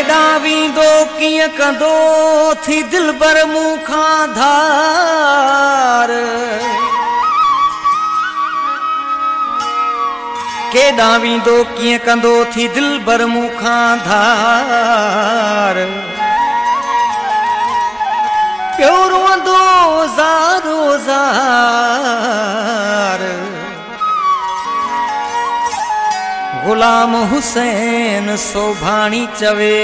केॾां वेंदो कीअं कंदो थी दिलबर मूं खां धार। केॾां वेंदो कीअं कंदो थी दिलबर मूं खां धार। पियो रोअंदो ज़ारो ज़ार। गुलाम हुसैन सोभाणी चवे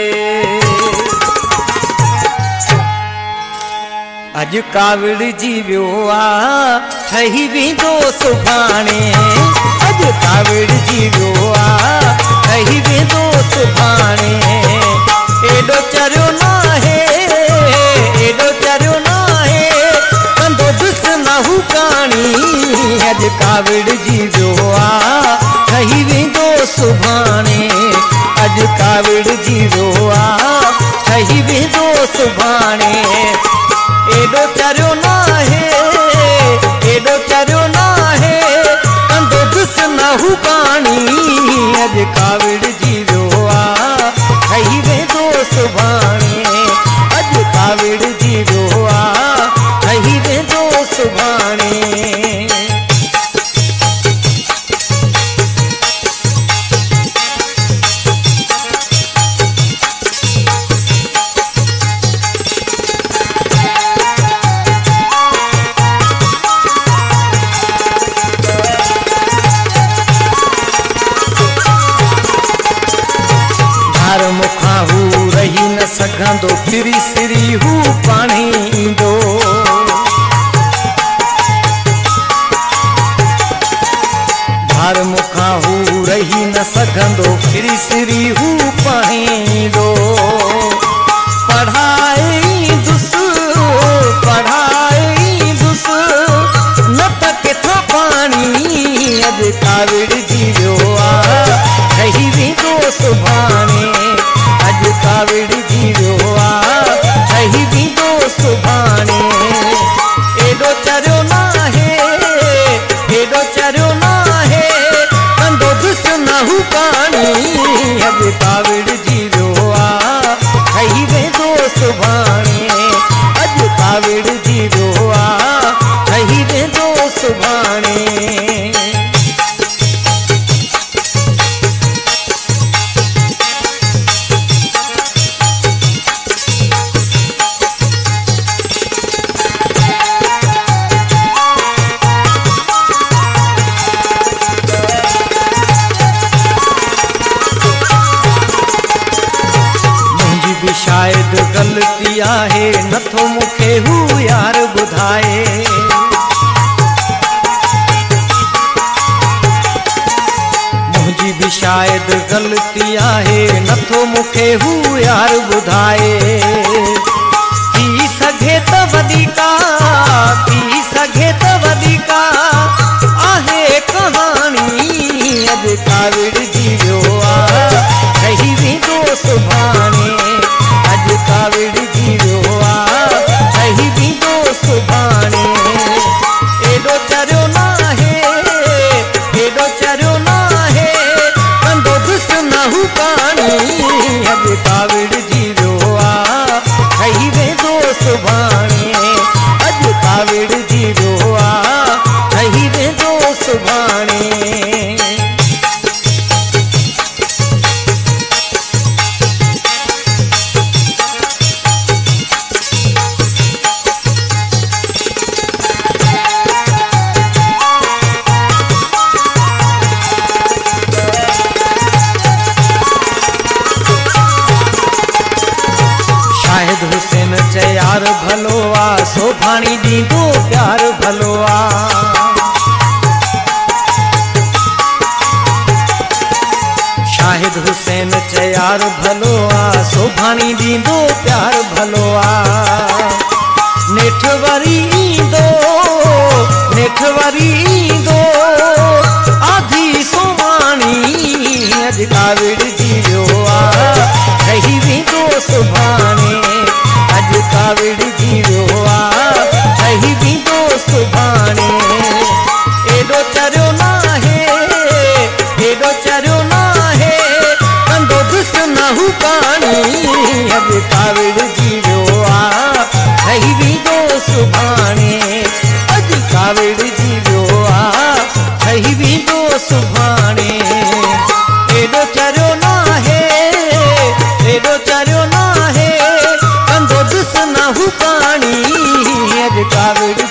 अज काविड़ जी वियो आ ठही वेंदो सुभाणे। अज काविड़ जी वियो आ ठही वेंदो सुभाणे। एॾो चरियो नाहे एॾो चरियो नाहे कंदो दुस नहू काणी। अज काविड़ जी वियो आ ठही वेंदो सुभाणे। अज काविड़ जी वियो आ ठही वेंदो सुभाणे। एॾो चरियो नाहे एॾो चरियो नाहे कंदो दुस नहू काणी। अज काविड़ जी वियो आ ठही वेंदो सुभाणे। अज काविड़ जी वियो आ ठही वेंदो सुभाणे। सघंदो फिरी सिरी हू पाणी ईंदो। धार मुखां हू रही न सघंदो फिरी सिरी हू पाणी ईंदो। पढ़ाई दुस न त किथां पाणी। अज काविड़ जी वियो आ ठही वेंदो सुभाणे। अज काविड़ जी वियो आ ठही वेंदो सुभाणे। एॾो चरियो नाहे एॾो चरियो नाहे कंदो दुस नहू काणी। अज काविड़ जी वियो आ ठही वेंदो सुभाणे। अज काविड़ जी वियो आ ठही वेंदो सुभाणे। शायद गलती आहे नथो मूंखे हू यार ॿुधाए। मुंहिंजी बि शायद गलती आहे नथो मूंखे हू यार ॿुधाए। थी सघे त वधीका थी सघे त वधीका आहे कहाणी। अज काविड़ जी वियो आ ठही वेंदो सुभाणे। अज काविड़ जी वियो आ ठही वेंदो सुभाणे। एॾो चरियो नाहे एॾो चरियो नाहे कंदो दुस नहू काणी। अज काविड़ जी वियो आ ठही वेंदो सुभाणे। अज काविड़ जी वियो आ ठही वेंदो सुभाणे। हुसैन चए यार भलो आ सोभाणी ॾींदो प्यार भलो आ। शाहिद हुसैन चए यार भलो आ सोभाणी ॾींदो प्यार भलो आ। नेठ वरी ईंदो आधी सोभाणी। अज काविड़ जी वियो आ ठही वेंदो सुभाणे। अज काविड़ जी वियो आ ठही वेंदो सुभाणे। एॾो चरियो नाहे एॾो चरियो नाहे कंदो दुस नहू काणी। वेंदो सुभाणे अज कावड़ जी वियो आ ठही वेंदो सुभाणे एडो चरियो ना है एडो चरियो ना है कंदो दिस ना हु पानी अज कावड़